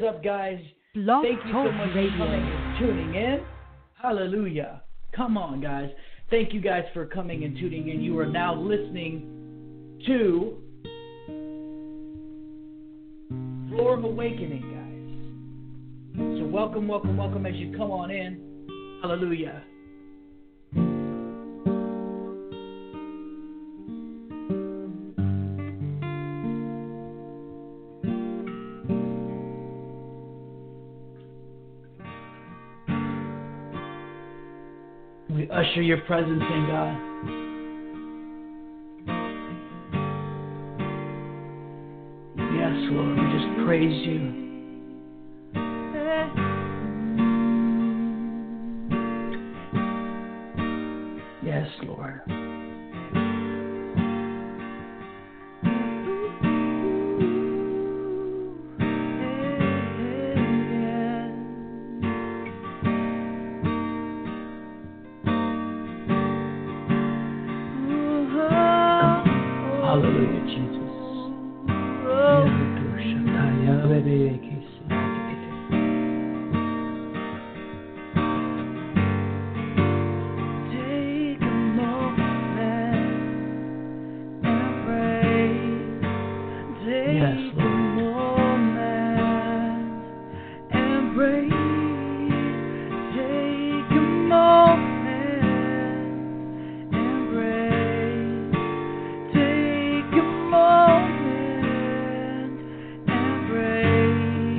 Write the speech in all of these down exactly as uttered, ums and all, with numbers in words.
up, guys? Blog Thank you so Talk much Radio. for coming and tuning in. Hallelujah. Come on, guys. Thank you guys for coming and tuning in. You are now listening to Floor of Awakening, guys. So welcome, welcome, welcome as you come on in. Hallelujah. We usher your presence in, God. Yes, Lord, we just praise you. Yes, Lord. Hallelujah, Jesus. Take a moment and pray.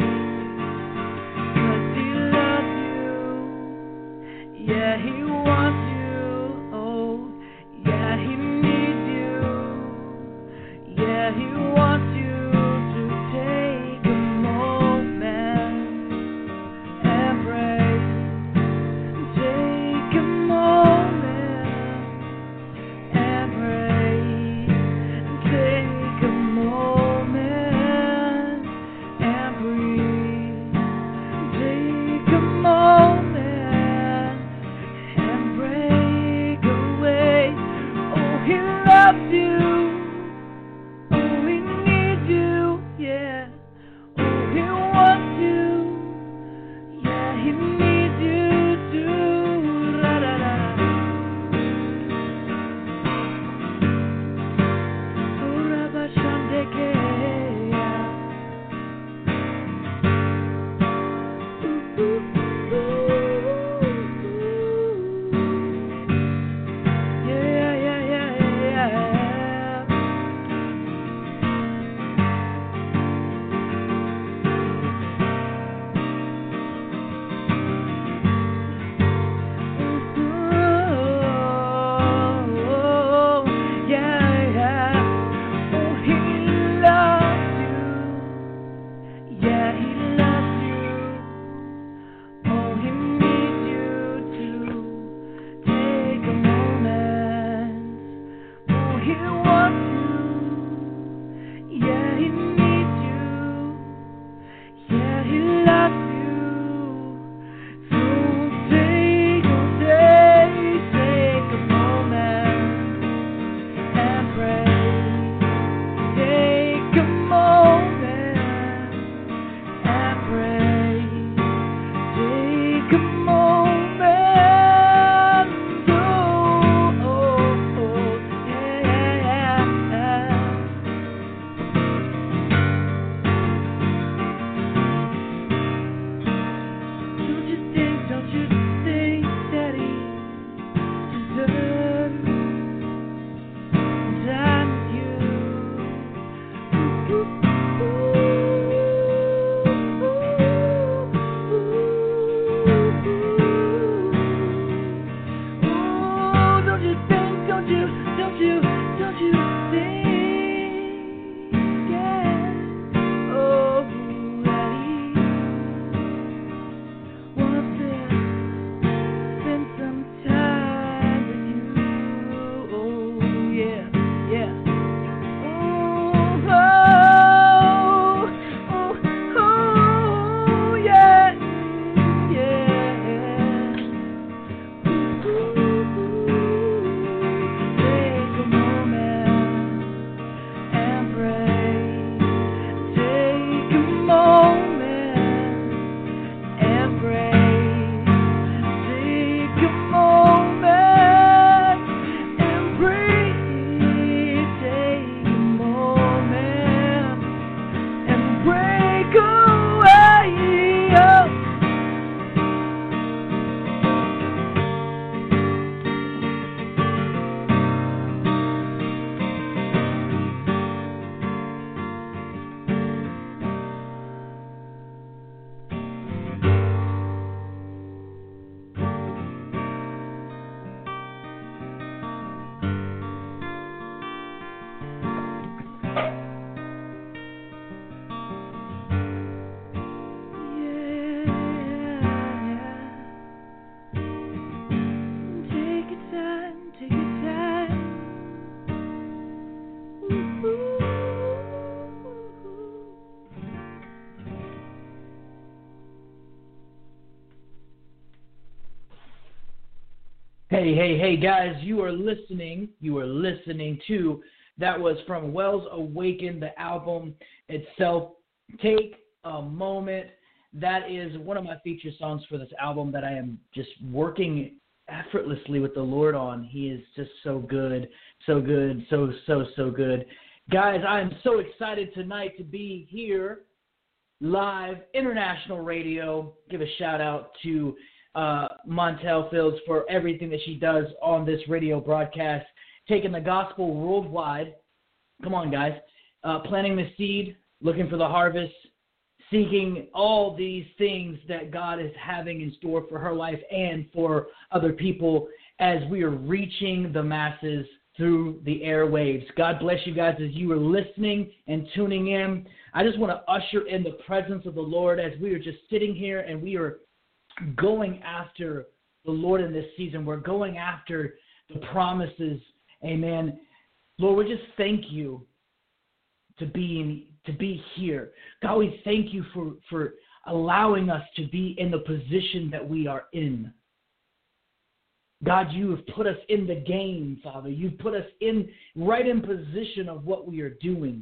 Hey, hey, hey, guys, you are listening. You are listening to, that was from Wells Awaken, the album itself. Take a moment. That is one of my feature songs for this album that I am just working effortlessly with the Lord on. He is just so good, so good, so, so, so good. Guys, I am so excited tonight to be here live, international radio. Give a shout out to uh, Montel Fields for everything that she does on this radio broadcast, taking the gospel worldwide. Come on, guys. Uh, planting the seed, looking for the harvest, seeking all these things that God is having in store for her life and for other people as we are reaching the masses through the airwaves. God bless you guys as you are listening and tuning in. I just want to usher in the presence of the Lord as we are just sitting here and we are going after the Lord in this season. We're going after the promises. Amen. Lord, we just thank you to be in, to be here. God, we thank you for, for allowing us to be in the position that we are in. God, you have put us in the game, Father. You've put us in right in position of what we are doing.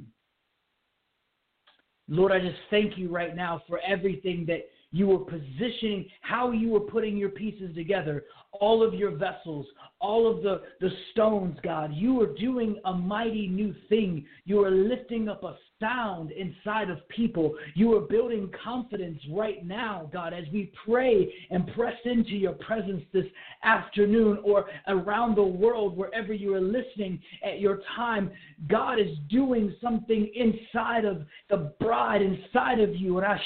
Lord, I just thank you right now for everything that you were positioning, how you were putting your pieces together, all of your vessels, all of the, the stones, God. You are doing a mighty new thing. You are lifting up a sound inside of people. You are building confidence right now, God, as we pray and press into your presence this afternoon or around the world, wherever you are listening at your time. God is doing something inside of the bride, inside of you. And I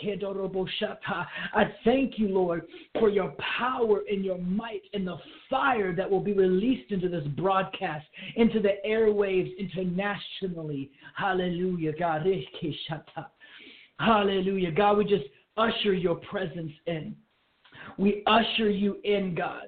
I thank you, Lord, for your power and your might and the fire that will be released into this broadcast, into the airwaves internationally. Hallelujah, God. Hallelujah. God, we just usher your presence in. We usher you in, God.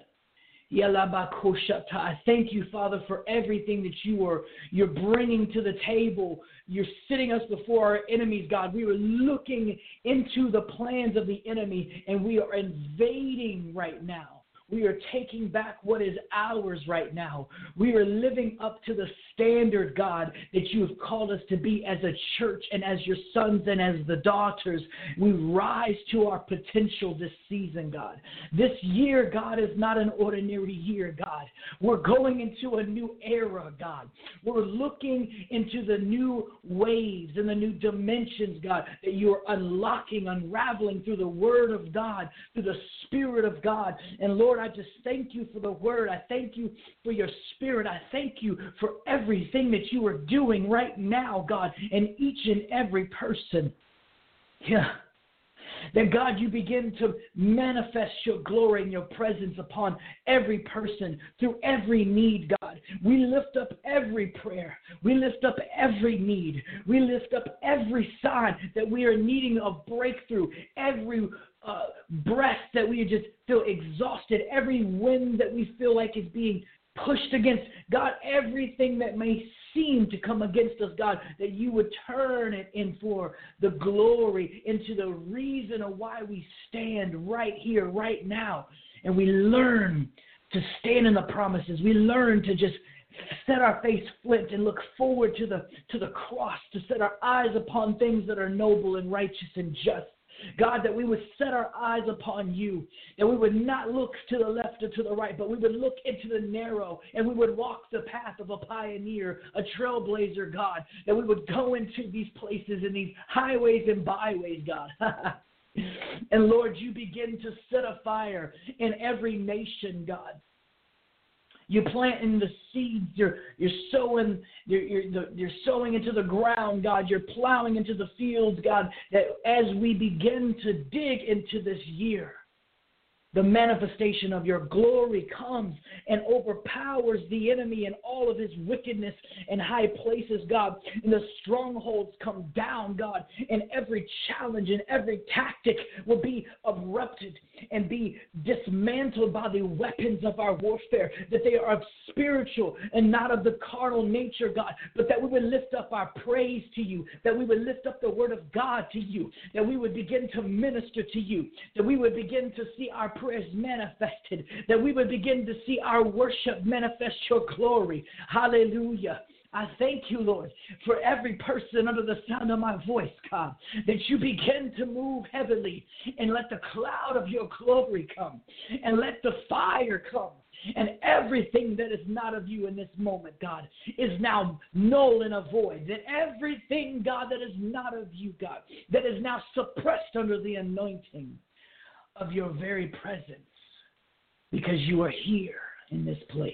I thank you, Father, for everything that you are you're bringing to the table. You're sitting us before our enemies, God. We are looking into the plans of the enemy, and we are invading right now. We are taking back what is ours right now. We are living up to the standard, God, that you have called us to be as a church and as your sons and as the daughters. We rise to our potential this season, God. This year, God, is not an ordinary year, God. We're going into a new era, God. We're looking into the new waves and the new dimensions, God, that you are unlocking, unraveling through the word of God, through the Spirit of God. And Lord, I just thank you for the word. I thank you for your Spirit. I thank you for everything that you are doing right now, God, in each and every person. Yeah. That, God, you begin to manifest your glory and your presence upon every person through every need, God. We lift up every prayer. We lift up every need. We lift up every sign that we are needing a breakthrough, every uh, breath that we just feel exhausted, every wind that we feel like is being pushed against. God, everything that may seem to come against us, God, that you would turn it in for the glory, into the reason of why we stand right here, right now. And we learn to stand in the promises. We learn to just set our face flint and look forward to the to the cross, to set our eyes upon things that are noble and righteous and just. God, that we would set our eyes upon you, that we would not look to the left or to the right, but we would look into the narrow, and we would walk the path of a pioneer, a trailblazer, God, that we would go into these places and these highways and byways, God. And Lord, you begin to set a fire in every nation, God. You're planting the seeds. You're you're sowing. You're you're, you're sowing into the ground, God. You're plowing into the fields, God. That as we begin to dig into this year, the manifestation of your glory comes and overpowers the enemy and all of his wickedness in high places, God. And the strongholds come down, God. And every challenge and every tactic will be abrupted and be dismantled by the weapons of our warfare, that they are of spiritual and not of the carnal nature, God, but that we would lift up our praise to you, that we would lift up the word of God to you, that we would begin to minister to you, that we would begin to see our prayers manifested, that we would begin to see our worship manifest your glory. Hallelujah. I thank you, Lord, for every person under the sound of my voice, God, that you begin to move heavily and let the cloud of your glory come and let the fire come. And everything that is not of you in this moment, God, is now null and void. That everything, God, that is not of you, God, that is now suppressed under the anointing of your very presence, because you are here in this place.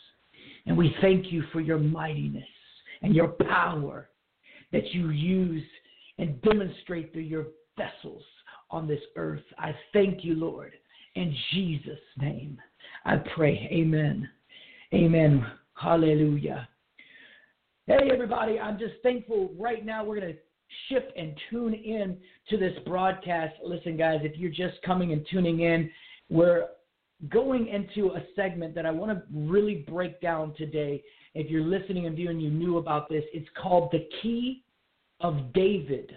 And we thank you for your mightiness and your power that you use and demonstrate through your vessels on this earth. I thank you, Lord, in Jesus' name. I pray. Amen. Amen. Hallelujah. Hey, everybody. I'm just thankful right now. We're going to shift and tune in to this broadcast. Listen, guys, if you're just coming and tuning in, we're going into a segment that I want to really break down today. If you're listening and viewing, you knew about this. It's called The Key of David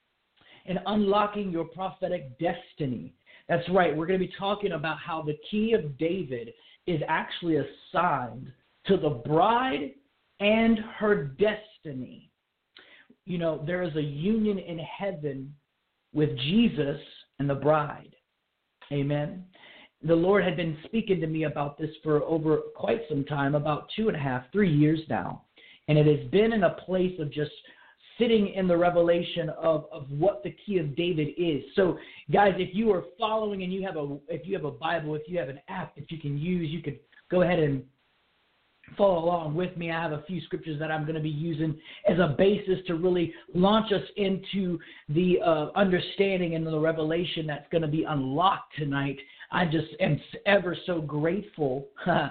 and Unlocking Your Prophetic Destiny. That's right. We're going to be talking about how the key of David is actually assigned to the bride and her destiny. You know, there is a union in heaven with Jesus and the bride. Amen. The Lord had been speaking to me about this for over quite some time, about two and a half, three years now. And it has been in a place of just sitting in the revelation of, of what the key of David is. So, guys, if you are following and you have a if you have a Bible, if you have an app that you can use, you could go ahead and follow along with me. I have a few scriptures that I'm going to be using as a basis to really launch us into the uh, understanding and the revelation that's going to be unlocked tonight. I just am ever so grateful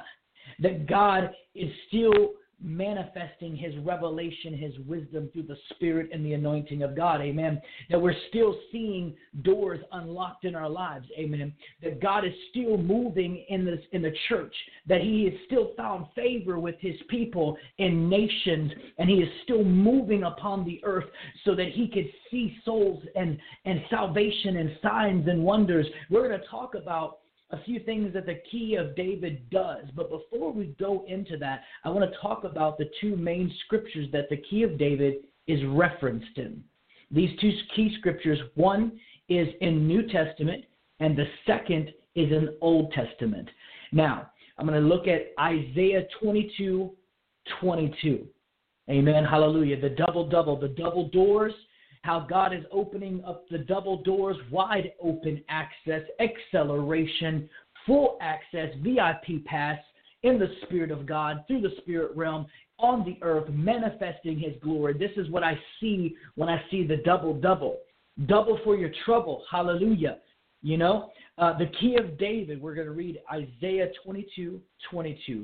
that God is still manifesting his revelation, his wisdom through the Spirit and the anointing of God. Amen. That we're still seeing doors unlocked in our lives. Amen. That God is still moving in this in the church. That he has still found favor with his people in nations, and he is still moving upon the earth so that he could see souls and, and salvation and signs and wonders. We're going to talk about a few things that the key of David does. But before we go into that, I want to talk about the two main scriptures that the key of David is referenced in. These two key scriptures, one is in New Testament, and the second is in Old Testament. Now, I'm going to look at Isaiah twenty-two twenty-two. Amen. Hallelujah. The double-double, the double doors, how God is opening up the double doors, wide open access, acceleration, full access, V I P pass in the Spirit of God, through the spirit realm, on the earth, manifesting his glory. This is what I see when I see the double-double. Double for your trouble. Hallelujah. You know, uh, the key of David, we're going to read Isaiah twenty-two twenty-two.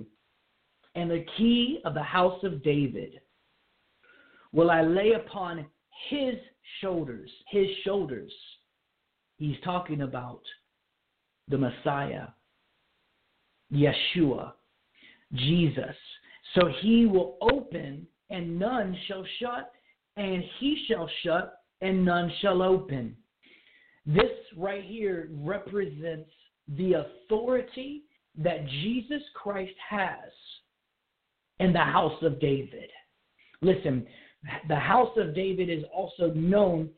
And the key of the house of David will I lay upon his shoulders, his shoulders. He's talking about the Messiah, Yeshua, Jesus. So he will open and none shall shut, and he shall shut and none shall open. This right here represents the authority that Jesus Christ has in the house of David. Listen, the house of David is also known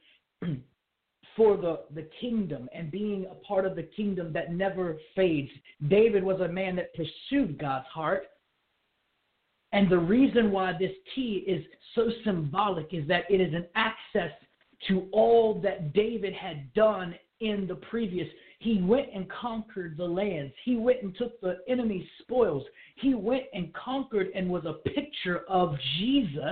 for the, the kingdom and being a part of the kingdom that never fades. David was a man that pursued God's heart. And the reason why this key is so symbolic is that it is an access to all that David had done in the previous. He went and conquered the lands. He went and took the enemy's spoils. He went and conquered and was a picture of Jesus.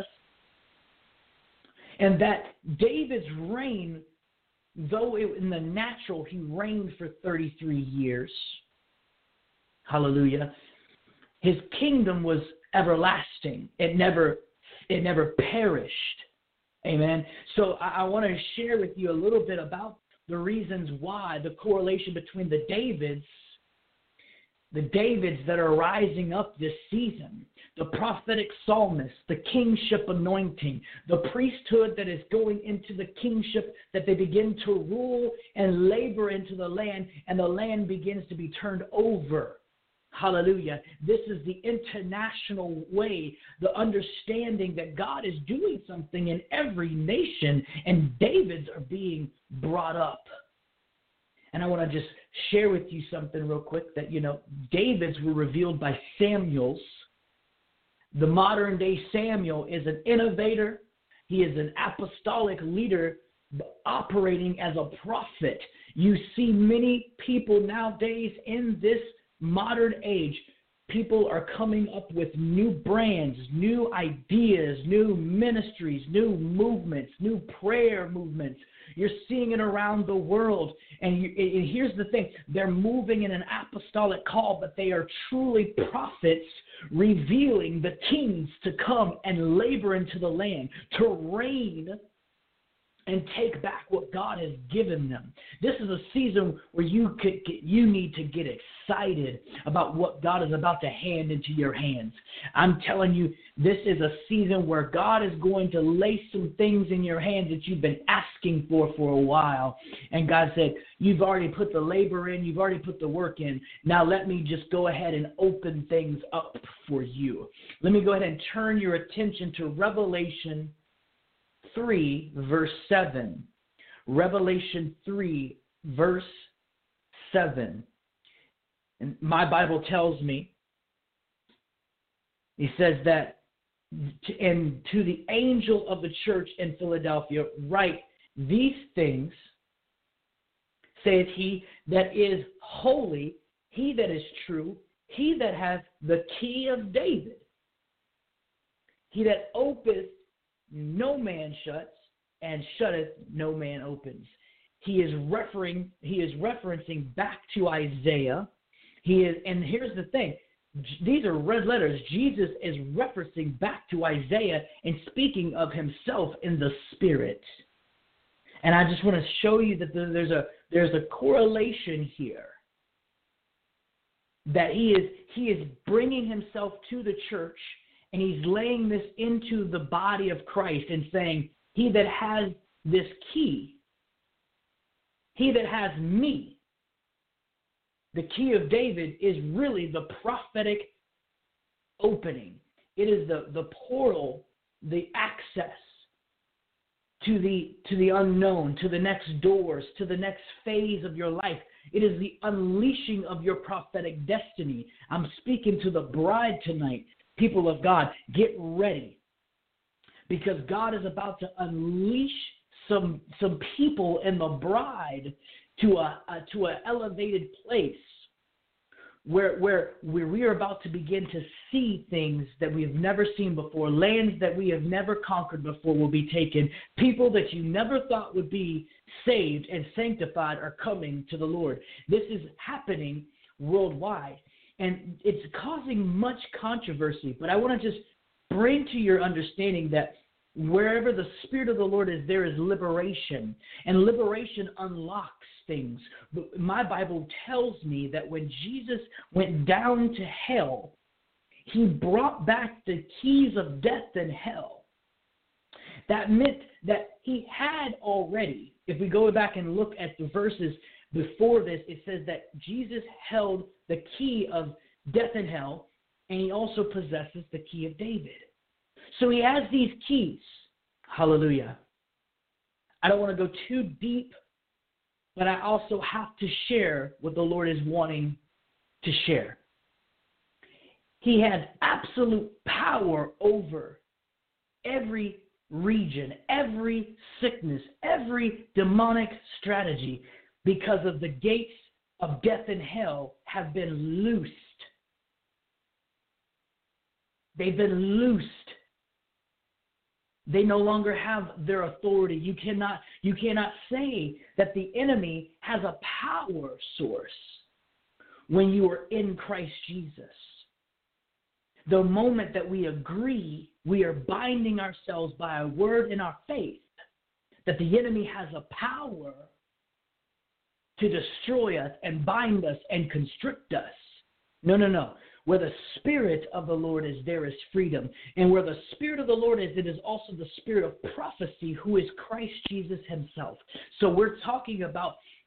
And that David's reign, though it, in the natural he reigned for thirty-three years, hallelujah, his kingdom was everlasting. It never, it never perished. Amen. So I, I want to share with you a little bit about the reasons why, the correlation between the Davids, the Davids that are rising up this season, the prophetic psalmist, the kingship anointing, the priesthood that is going into the kingship, that they begin to rule and lay labor into the land, and the land begins to be turned over. Hallelujah. This is the international way, the understanding that God is doing something in every nation, and Davids are being brought up. And I want to just share with you something real quick that, you know, Davids were revealed by Samuel's. The modern day Samuel is an innovator. He is an apostolic leader operating as a prophet. You see many people nowadays in this modern age, people are coming up with new brands, new ideas, new ministries, new movements, new prayer movements. You're seeing it around the world. And, you, and here's the thing. They're moving in an apostolic call, but they are truly prophets revealing the kings to come and labor into the land, to reign and take back what God has given them. This is a season where you could get, you need to get excited about what God is about to hand into your hands. I'm telling you, this is a season where God is going to lay some things in your hands that you've been asking for for a while. And God said, you've already put the labor in, you've already put the work in. Now let me just go ahead and open things up for you. Let me go ahead and turn your attention to Revelation three, verse seven. Revelation three, verse seven. And my Bible tells me, he says that, and to the angel of the church in Philadelphia, write these things, saith he that is holy, he that is true, he that hath the key of David, he that openeth no man shuts, and shutteth no man opens. He is referring, he is referencing back to Isaiah. He is, and here's the thing. These are red letters. Jesus is referencing back to Isaiah and speaking of himself in the Spirit. And I just want to show you that there's a there's a correlation here. That he is he is bringing himself to the church. And he's laying this into the body of Christ and saying, he that has this key, he that has me, the key of David is really the prophetic opening. It is the, the portal, the access to the, to the unknown, to the next doors, to the next phase of your life. It is the unleashing of your prophetic destiny. I'm speaking to the bride tonight. People of God, get ready, because God is about to unleash some some people in the bride to a, a to an elevated place where where where we are about to begin to see things that we have never seen before. Lands that we have never conquered before will be taken. People that you never thought would be saved and sanctified are coming to the Lord. This is happening worldwide. And it's causing much controversy, but I want to just bring to your understanding that wherever the Spirit of the Lord is, there is liberation, and liberation unlocks things. But my Bible tells me that when Jesus went down to hell, he brought back the keys of death and hell. That meant that he had already, if we go back and look at the verses before this, it says that Jesus held the key of death and hell, and he also possesses the key of David. So he has these keys. Hallelujah. I don't want to go too deep, but I also have to share what the Lord is wanting to share. He has absolute power over every region, every sickness, every demonic strategy, because of the gates of death and hell have been loosed. They've been loosed. They no longer have their authority. You cannot, you cannot say that the enemy has a power source when you are in Christ Jesus. The moment that we agree, we are binding ourselves by a word in our faith that the enemy has a power to destroy us and bind us and constrict us. No, no, no. Where the Spirit of the Lord is, there is freedom. And where the Spirit of the Lord is, it is also the Spirit of prophecy, who is Christ Jesus himself. So we're talking about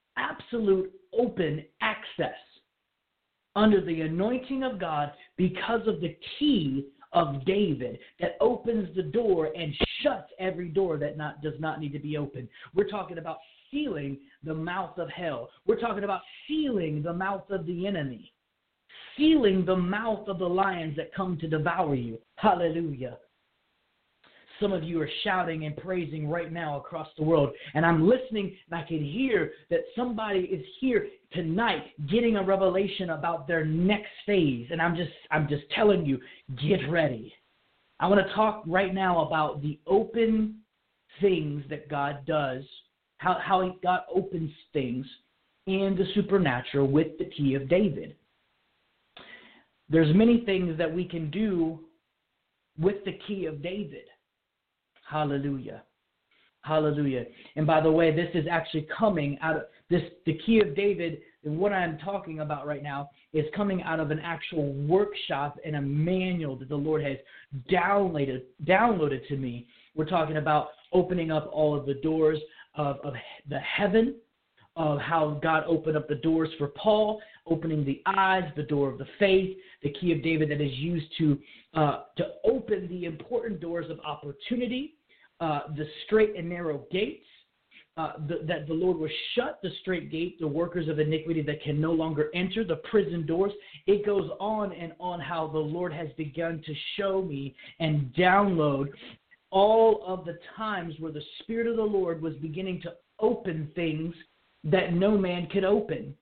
absolute open access under the anointing of God because of the key of David that opens the door and shuts every door that not does not need to be opened. We're talking about sealing the mouth of hell. We're talking about sealing the mouth of the enemy, sealing the mouth of the lions that come to devour you. Hallelujah. Some of you are shouting and praising right now across the world, and I'm listening, and I can hear that somebody is here tonight getting a revelation about their next phase, and I'm just I'm just telling you, get ready. I want to talk right now about the open things that God does, how, how God opens things in the supernatural with the key of David. There's many things that we can do with the key of David. Hallelujah. Hallelujah. And by the way, this is actually coming out of this, the key of David, and what I'm talking about right now is coming out of an actual workshop and a manual that the Lord has downloaded, downloaded to me. We're talking about opening up all of the doors of, of the heaven, of how God opened up the doors for Paul, opening the eyes, the door of the faith, the key of David that is used to uh, to open the important doors of opportunity, uh, the straight and narrow gates, uh, the, that the Lord will shut the straight gate, the workers of iniquity that can no longer enter, the prison doors. It goes on and on how the Lord has begun to show me and download all of the times where the Spirit of the Lord was beginning to open things that no man could open.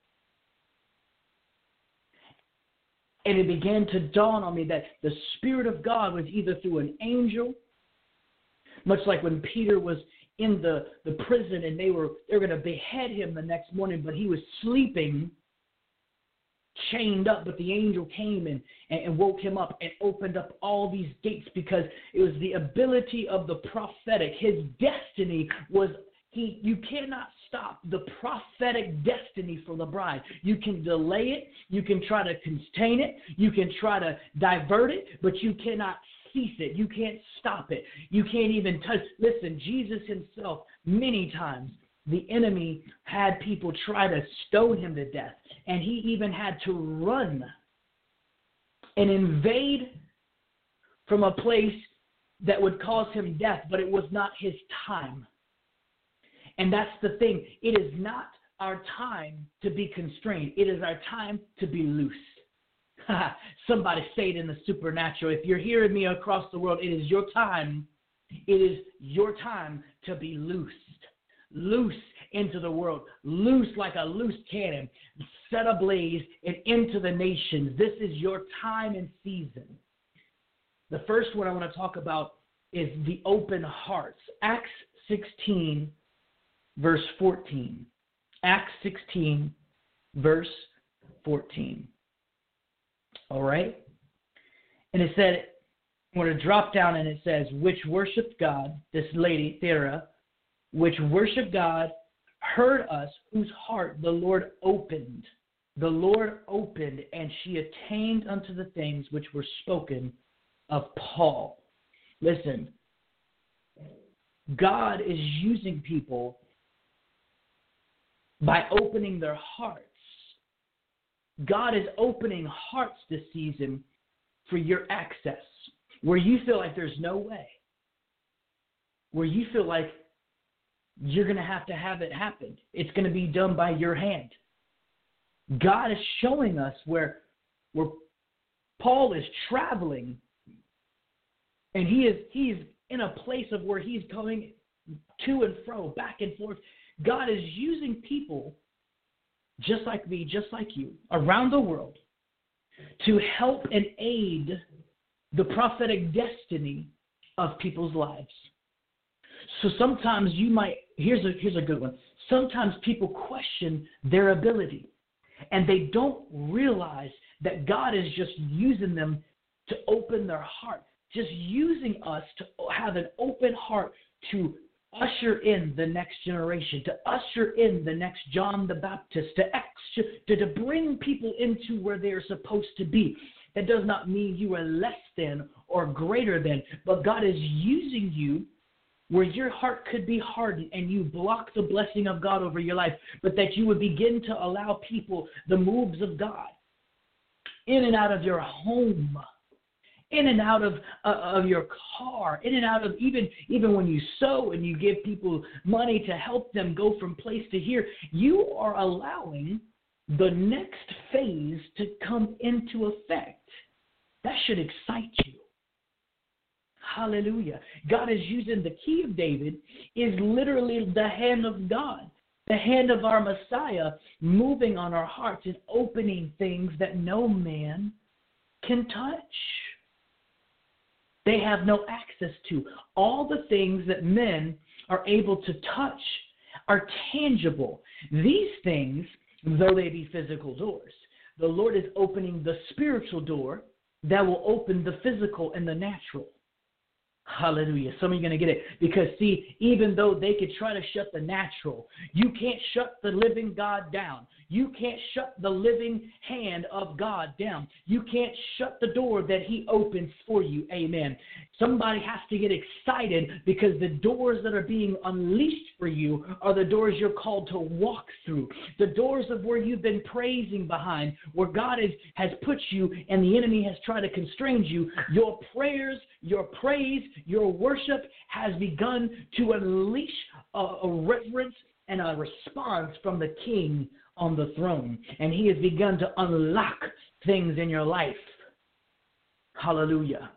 And it began to dawn on me that the Spirit of God was either through an angel, much like when Peter was in the, the prison and they were they were going to behead him the next morning, but he was sleeping, chained up, but the angel came and, and, and woke him up and opened up all these gates because it was the ability of the prophetic. His destiny was, he. you cannot stop the prophetic destiny for the bride. You can delay it. You can try to contain it. You can try to divert it, but you cannot cease it. You can't stop it. You can't even touch. Listen, Jesus himself, many times, the enemy had people try to stone him to death, and he even had to run and invade from a place that would cause him death, but it was not his time. And that's the thing. It is not our time to be constrained. It is our time to be loose. Somebody say it in the supernatural. If you're hearing me across the world, it is your time. It is your time to be loosed. Loose into the world. Loose like a loose cannon. Set ablaze and into the nations. This is your time and season. The first one I want to talk about is the open hearts. Acts sixteen. Verse fourteen. Acts sixteen, verse fourteen. All right? And it said, I'm going to drop down and it says, which worshiped God, this lady, Thera, which worshiped God, heard us, whose heart the Lord opened. The Lord opened, and she attained unto the things which were spoken of Paul. Listen, God is using people by opening their hearts. God is opening hearts this season for your access, where you feel like there's no way, where you feel like you're going to have to have it happen. It's going to be done by your hand. God is showing us where, where Paul is traveling, and he is he's in a place of where he's going to and fro, back and forth. God is using people just like me, just like you, around the world to help and aid the prophetic destiny of people's lives. So sometimes you might, here's a, here's a good one. Sometimes people question their ability, and they don't realize that God is just using them to open their heart, just using us to have an open heart to usher in the next generation, to usher in the next John the Baptist, to, extra, to, to bring people into where they're supposed to be. That does not mean you are less than or greater than, but God is using you where your heart could be hardened and you block the blessing of God over your life, but that you would begin to allow people the moves of God in and out of your home, in and out of uh, of your car, in and out of even even when you sow and you give people money to help them go from place to here, you are allowing the next phase to come into effect. That should excite you. Hallelujah. God is using the key of David is literally the hand of God, the hand of our Messiah moving on our hearts and opening things that no man can touch. They have no access to. All the things that men are able to touch are tangible. These things, though they be physical doors, the Lord is opening the spiritual door that will open the physical and the natural. Hallelujah. Some of you are going to get it. Because, see, even though they could try to shut the natural, you can't shut the living God down. You can't shut the living hand of God down. You can't shut the door that he opens for you. Amen. Somebody has to get excited because the doors that are being unleashed for you are the doors you're called to walk through. The doors of where you've been praising behind, where God is, has put you and the enemy has tried to constrain you. Your prayers, your praise, your worship has begun to unleash a, a reverence and a response from the King on the throne. And he has begun to unlock things in your life. Hallelujah.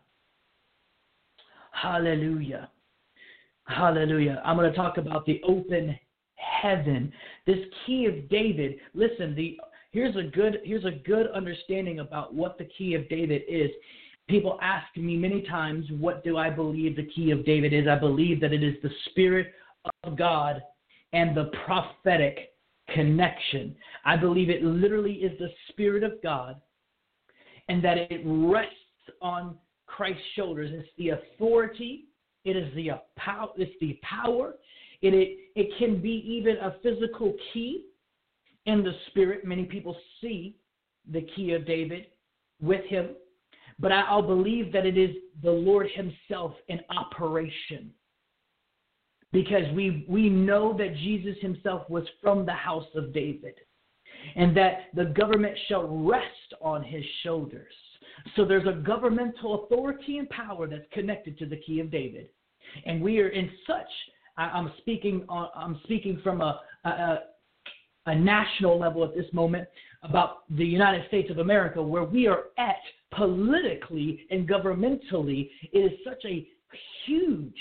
Hallelujah. Hallelujah. I'm going to talk about the open heaven. This key of David. Listen, the here's a good here's a good understanding about what the key of David is. People ask me many times, what do I believe the key of David is? I believe that it is the Spirit of God and the prophetic connection. I believe it literally is the Spirit of God and that it rests on Christ's shoulders. It's the authority. It is the power. It's the power. It, it, it can be even a physical key in the Spirit. Many people see the key of David with him. But I, I'll believe that it is the Lord himself in operation. Because we, we know that Jesus himself was from the house of David. And that the government shall rest on his shoulders. So there's a governmental authority and power that's connected to the key of David. And we are in such, I, I'm speaking on, I'm speaking from a, a, a national level at this moment about the United States of America, where we are at politically and governmentally. It is such a huge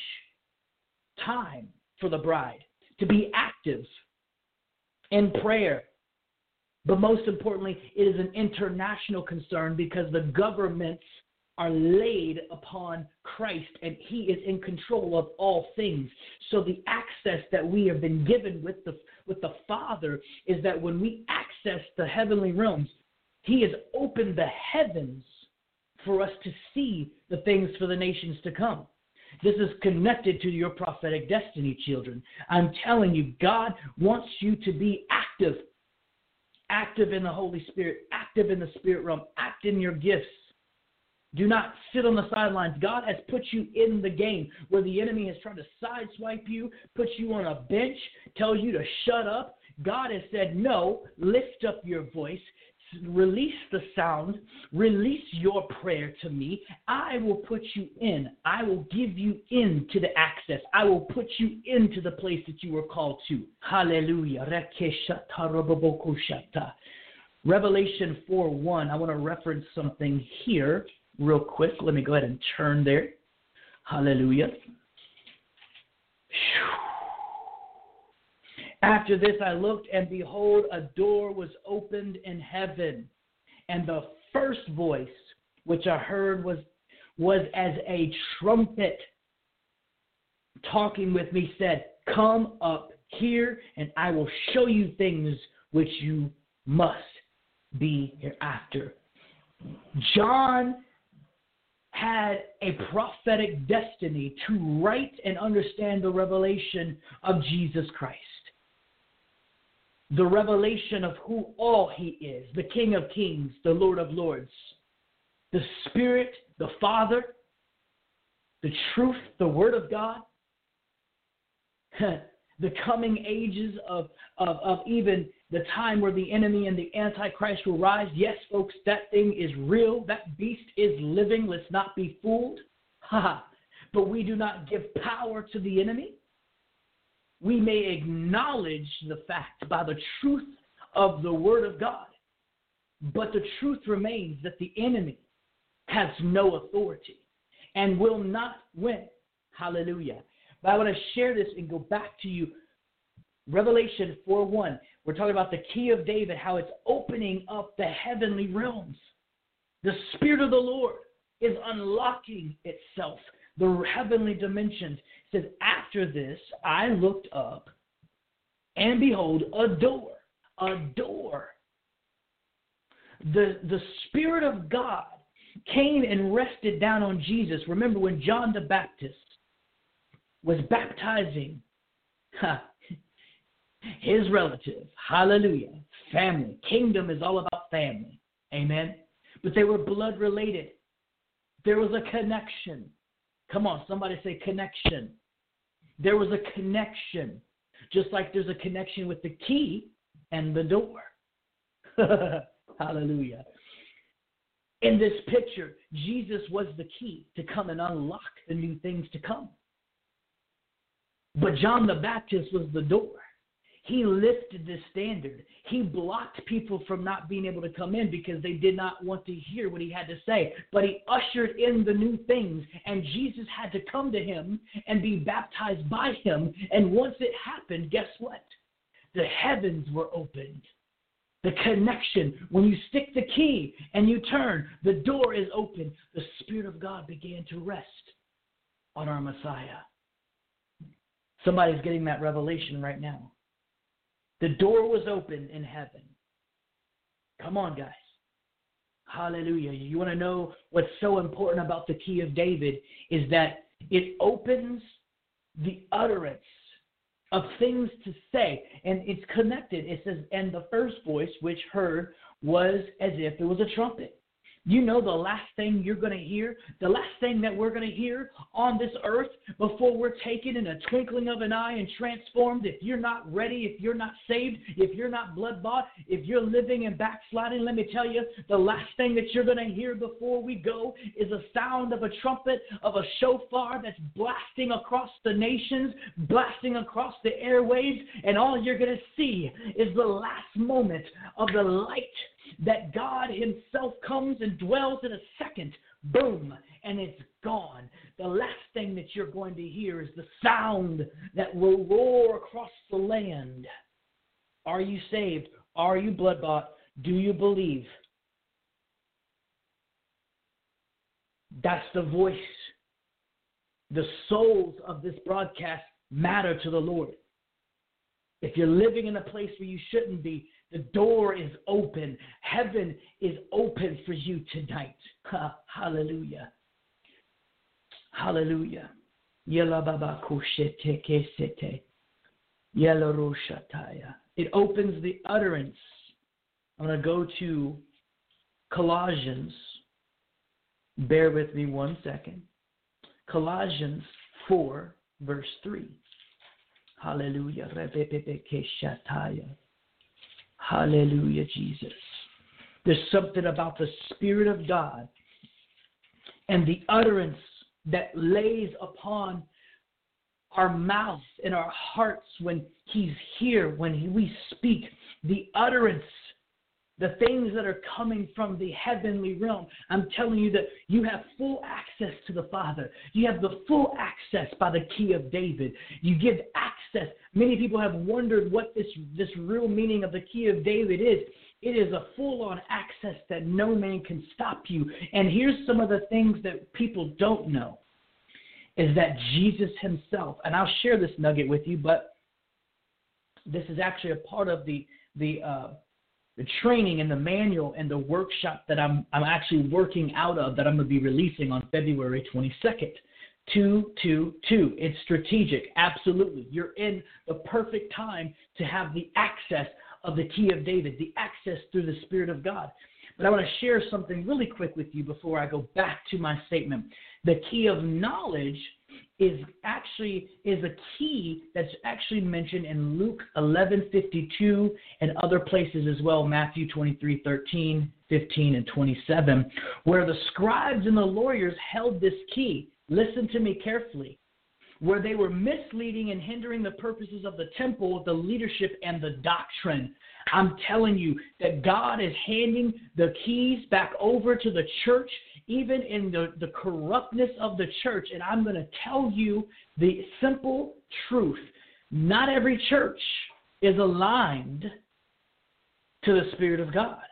time for the bride to be active in prayer. But most importantly, it is an international concern because the governments are laid upon Christ and he is in control of all things. So the access that we have been given with the with the Father is that when we access the heavenly realms, he has opened the heavens for us to see the things for the nations to come. This is connected to your prophetic destiny, children. I'm telling you, God wants you to be active. Active in the Holy Spirit, active in the spirit realm, act in your gifts. Do not sit on the sidelines. God has put you in the game where the enemy has tried to sideswipe you, put you on a bench, tells you to shut up. God has said, no, lift up your voice, release the sound, release your prayer to me. I will put you in. I will give you into the access. I will put you into the place that you were called to. Hallelujah. Revelation four one. I want to reference something here real quick. Let me go ahead and turn there. Hallelujah. After this I looked, and behold, a door was opened in heaven. And the first voice which I heard was, was as a trumpet talking with me, said, come up here, and I will show you things which you must be hereafter. John had a prophetic destiny to write and understand the revelation of Jesus Christ. The revelation of who all he is, the King of Kings, the Lord of Lords, the Spirit, the Father, the truth, the Word of God, the coming ages of, of, of even the time where the enemy and the Antichrist will rise. Yes, folks, that thing is real. That beast is living. Let's not be fooled. But we do not give power to the enemy. We may acknowledge the fact by the truth of the Word of God, but the truth remains that the enemy has no authority and will not win. Hallelujah. But I want to share this and go back to you. Revelation four one, we're talking about the key of David, how it's opening up the heavenly realms. The Spirit of the Lord is unlocking itself, the heavenly dimensions. It says, after this, I looked up, and behold, a door, a door. The, the Spirit of God came and rested down on Jesus. Remember when John the Baptist was baptizing ha, his relative, hallelujah, family. Kingdom is all about family, amen. But they were blood related. There was a connection. Come on, somebody say connection. There was a connection, just like there's a connection with the key and the door. Hallelujah. In this picture, Jesus was the key to come and unlock the new things to come. But John the Baptist was the door. He lifted the standard. He blocked people from not being able to come in because they did not want to hear what he had to say. But he ushered in the new things, and Jesus had to come to him and be baptized by him. And once it happened, guess what? The heavens were opened. The connection, when you stick the key and you turn, the door is open. The Spirit of God began to rest on our Messiah. Somebody's getting that revelation right now. The door was open in heaven. Come on, guys. Hallelujah. You want to know what's so important about the key of David is that it opens the utterance of things to say, and it's connected. It says, and the first voice which heard was as if it was a trumpet. You know the last thing you're going to hear, the last thing that we're going to hear on this earth before we're taken in a twinkling of an eye and transformed, if you're not ready, if you're not saved, if you're not blood-bought, if you're living and backsliding, let me tell you, the last thing that you're going to hear before we go is a sound of a trumpet, of a shofar that's blasting across the nations, blasting across the airwaves, and all you're going to see is the last moment of the light that God himself comes and dwells in a second. Boom, and it's gone. The last thing that you're going to hear is the sound that will roar across the land. Are you saved? Are you blood-bought? Do you believe? That's the voice. The souls of this broadcast matter to the Lord. If you're living in a place where you shouldn't be, the door is open. Heaven is open for you tonight. Ha, hallelujah. Hallelujah. It opens the utterance. I'm going to go to Colossians. Bear with me one second. Colossians four, verse three. Hallelujah. Hallelujah, Jesus. There's something about the Spirit of God and the utterance that lays upon our mouths and our hearts when he's here, when we speak. The utterance, the things that are coming from the heavenly realm. I'm telling you that you have full access to the Father. You have the full access by the key of David. You give access. Many people have wondered what this, this real meaning of the key of David is. It is a full-on access that no man can stop you. And here's some of the things that people don't know, is that Jesus himself, and I'll share this nugget with you, but this is actually a part of the the uh, the training and the manual and the workshop that I'm I'm actually working out of that I'm going to be releasing on February twenty-second. Two, two, two. It's strategic. Absolutely. You're in the perfect time to have the access of the key of David, the access through the Spirit of God. But I want to share something really quick with you before I go back to my statement. The key of knowledge is actually is a key that's actually mentioned in Luke eleven fifty-two and other places as well, Matthew twenty-three thirteen, fifteen, and twenty-seven, where the scribes and the lawyers held this key. Listen to me carefully. Where they were misleading and hindering the purposes of the temple, the leadership, and the doctrine. I'm telling you that God is handing the keys back over to the church, even in the, the corruptness of the church. And I'm going to tell you the simple truth. Not every church is aligned to the Spirit of God.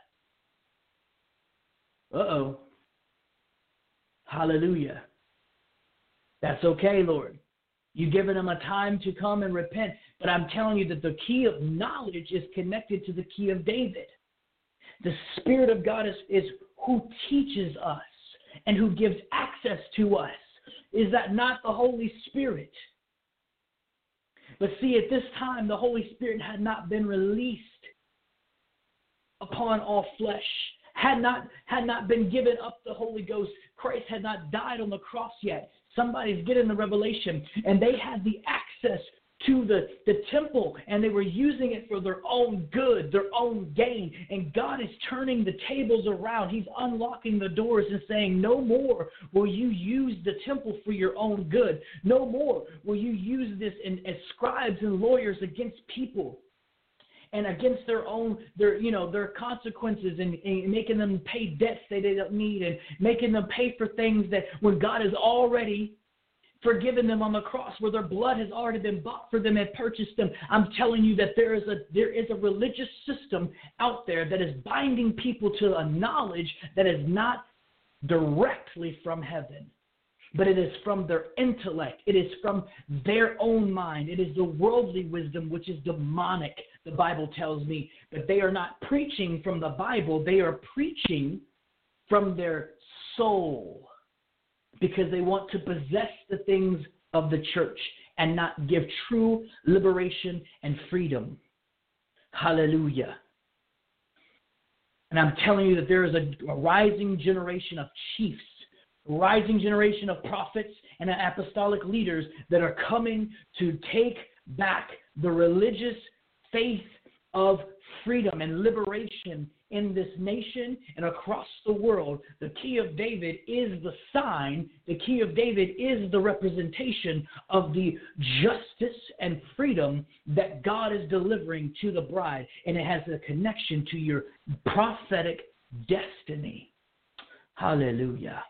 Uh-oh. Hallelujah. That's okay, Lord. You've given them a time to come and repent. But I'm telling you that the key of knowledge is connected to the key of David. The Spirit of God is, is who teaches us and who gives access to us. Is that not the Holy Spirit? But see, at this time, the Holy Spirit had not been released upon all flesh. Had not, had not been given up the Holy Ghost. Christ had not died on the cross yet. Somebody's getting the revelation. And they had the access to the, the temple, and they were using it for their own good, their own gain. And God is turning the tables around. He's unlocking the doors and saying, no more will you use the temple for your own good. No more will you use this in, as scribes and lawyers against people and against their own, their you know, their consequences, and, and making them pay debts they don't need, and making them pay for things that when God has already forgiven them on the cross, where their blood has already been bought for them and purchased them. I'm telling you that there is a there is a religious system out there that is binding people to a knowledge that is not directly from heaven, but it is from their intellect. It is from their own mind. It is the worldly wisdom, which is demonic, the Bible tells me. But they are not preaching from the Bible. They are preaching from their soul, because they want to possess the things of the church and not give true liberation and freedom. Hallelujah. And I'm telling you that there is a, a rising generation of chiefs, a rising generation of prophets and apostolic leaders that are coming to take back the religious faith of freedom and liberation in this nation and across the world. The key of David is the sign. The key of David is the representation of the justice and freedom that God is delivering to the bride. And it has a connection to your prophetic destiny. Hallelujah.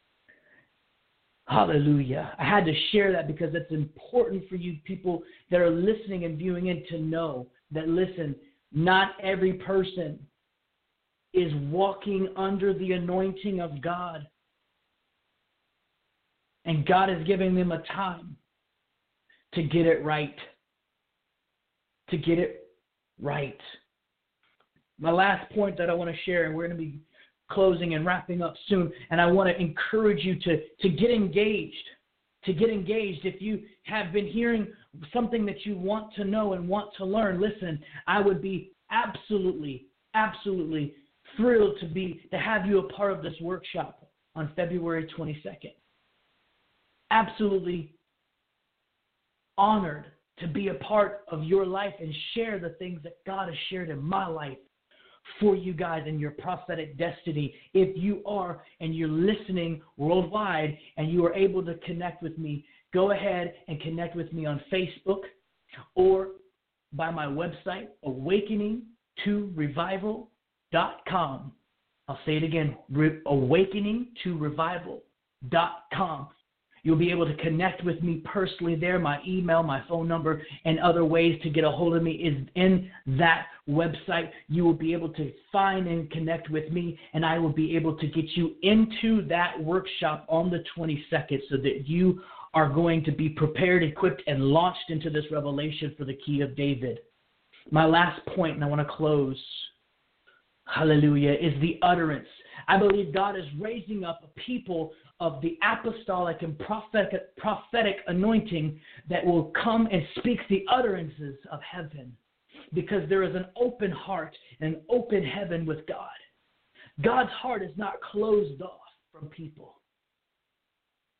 Hallelujah. I had to share that because it's important for you people that are listening and viewing in to know that, listen, not every person is walking under the anointing of God. And God is giving them a time to get it right. To get it right. My last point that I want to share, and we're going to be closing and wrapping up soon, and I want to encourage you to, to get engaged. To get engaged. If you have been hearing something that you want to know and want to learn, listen, I would be absolutely, absolutely thrilled to be to have you a part of this workshop on February twenty-second. Absolutely honored to be a part of your life and share the things that God has shared in my life for you guys and your prophetic destiny. If you are and you're listening worldwide and you are able to connect with me, go ahead and connect with me on Facebook or by my website, awakening to revival dot com. I'll say it again, awakening to revival dot com. You'll be able to connect with me personally there. My email, my phone number, and other ways to get a hold of me is in that website. You will be able to find and connect with me, and I will be able to get you into that workshop on the twenty-second so that you are going to be prepared, equipped, and launched into this revelation for the key of David. My last point, and I want to close, hallelujah, is the utterance. I believe God is raising up a people of the apostolic and prophetic, prophetic anointing that will come and speak the utterances of heaven, because there is an open heart and an open heaven with God. God's heart is not closed off from people.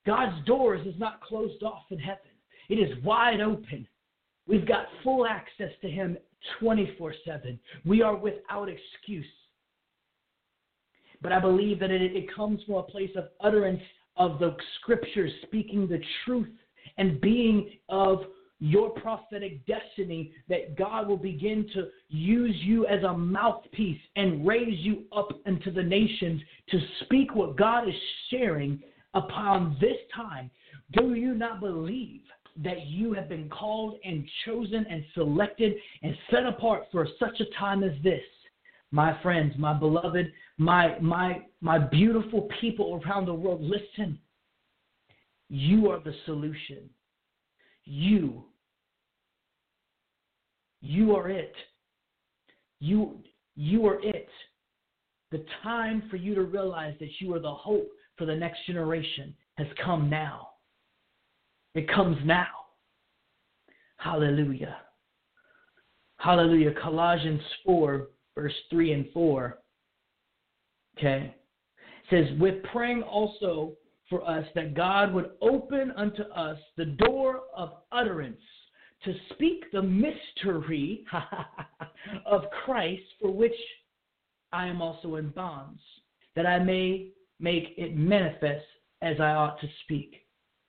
God's doors is not closed off in heaven. It is wide open. We've got full access to him twenty-four seven. We are without excuse. But I believe that it, it comes from a place of utterance of the scriptures, speaking the truth and being of your prophetic destiny, that God will begin to use you as a mouthpiece and raise you up into the nations to speak what God is sharing upon this time. Do you not believe that you have been called and chosen and selected and set apart for such a time as this? My friends, my beloved, my my my beautiful people around the world, listen. You are the solution. You. You are it. You, you are it. The time for you to realize that you are the hope for the next generation has come now. It comes now. Hallelujah. Hallelujah. Colossians four, verse three and four. Okay. It says, with praying also for us that God would open unto us the door of utterance to speak the mystery of Christ, for which I am also in bonds, that I may make it manifest as I ought to speak.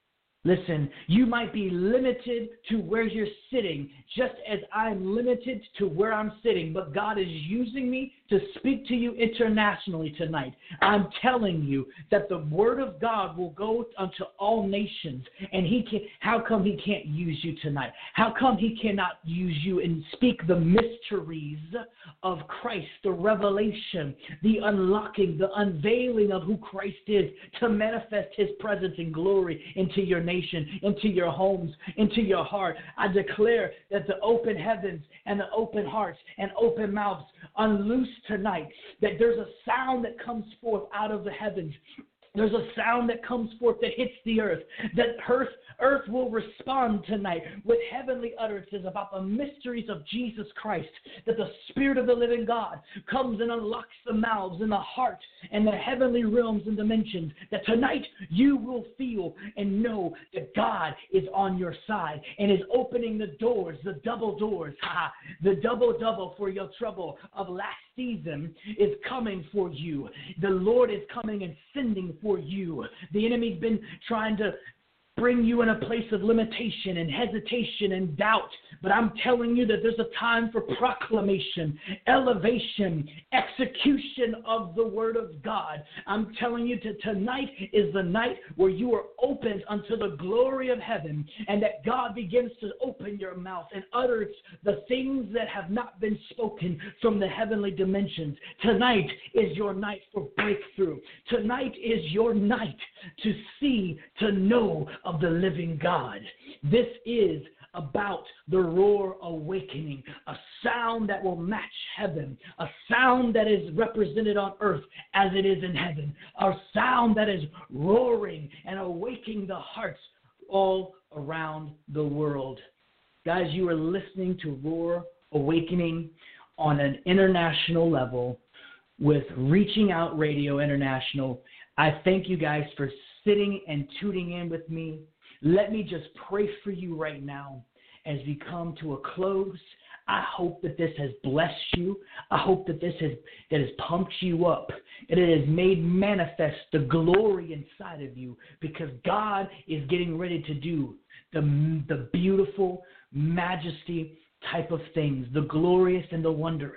Listen, you might be limited to where you're sitting, just as I'm limited to where I'm sitting, but God is using me to speak to you internationally tonight. I'm telling you that the word of God will go unto all nations, and he can. How come he can't use you tonight? How come he cannot use you and speak the mysteries of Christ, the revelation, the unlocking, the unveiling of who Christ is, to manifest his presence and glory into your nation, into your homes, into your heart? I declare that the open heavens and the open hearts and open mouths unloose tonight, that there's a sound that comes forth out of the heavens. There's a sound that comes forth that hits the earth, that earth, earth will respond tonight with heavenly utterances about the mysteries of Jesus Christ, that the Spirit of the living God comes and unlocks the mouths and the heart and the heavenly realms and dimensions, that tonight you will feel and know that God is on your side and is opening the doors, the double doors, ha, the double-double for your trouble of last season is coming for you. The Lord is coming and sending for you. The enemy's been trying to bring you in a place of limitation and hesitation and doubt. But I'm telling you that there's a time for proclamation, elevation, execution of the word of God. I'm telling you that tonight is the night where you are opened unto the glory of heaven, and that God begins to open your mouth and utter the things that have not been spoken from the heavenly dimensions. Tonight is your night for breakthrough. Tonight is your night to see, to know of the living God. This is about the roar awakening, a sound that will match heaven, a sound that is represented on earth as it is in heaven, a sound that is roaring and awakening the hearts all around the world. Guys, you are listening to Roar Awakening on an international level with Reaching Out Radio International. I thank you guys for sitting and tuning in with me. Let me just pray for you right now as we come to a close. I hope that this has blessed you. I hope that this has that has pumped you up, and it has made manifest the glory inside of you, because God is getting ready to do the, the beautiful majesty type of things, the glorious and the wondrous.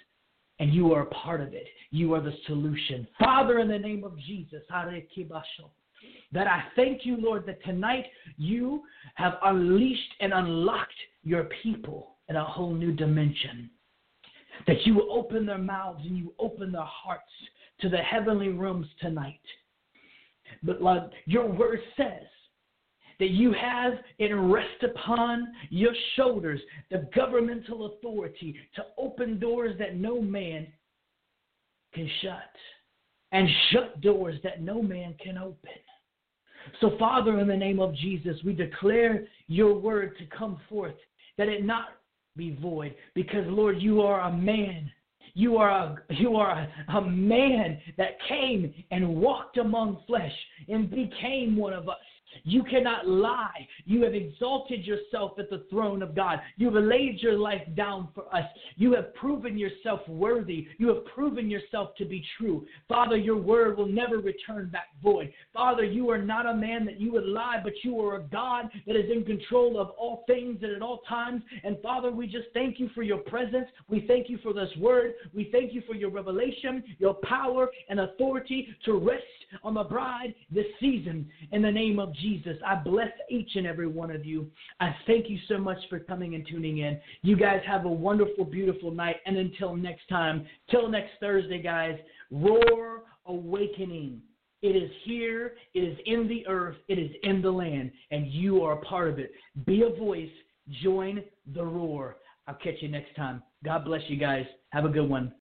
And you are a part of it. You are the solution. Father, in the name of Jesus, that I thank you, Lord, that tonight you have unleashed and unlocked your people in a whole new dimension. That you will open their mouths and you open their hearts to the heavenly realms tonight. But Lord, your word says that you have it rest upon your shoulders the governmental authority to open doors that no man can shut, and shut doors that no man can open. So, Father, in the name of Jesus, we declare your word to come forth, that it not be void, because, Lord, you are a man. You are a, you are a, a man that came and walked among flesh and became one of us. You cannot lie. You have exalted yourself at the throne of God. You have laid your life down for us. You have proven yourself worthy. You have proven yourself to be true. Father, your word will never return back void. Father, you are not a man that you would lie, but you are a God that is in control of all things and at all times. And Father, we just thank you for your presence. We thank you for this word. We thank you for your revelation, your power and authority to rest on the bride this season. In the name of Jesus, I bless each and every one of you. I thank you so much for coming and tuning in. You guys have a wonderful, beautiful night. And until next time, till next Thursday, guys, Roar Awakening. It is here. It is in the earth. It is in the land. And you are a part of it. Be a voice. Join the roar. I'll catch you next time. God bless you guys. Have a good one.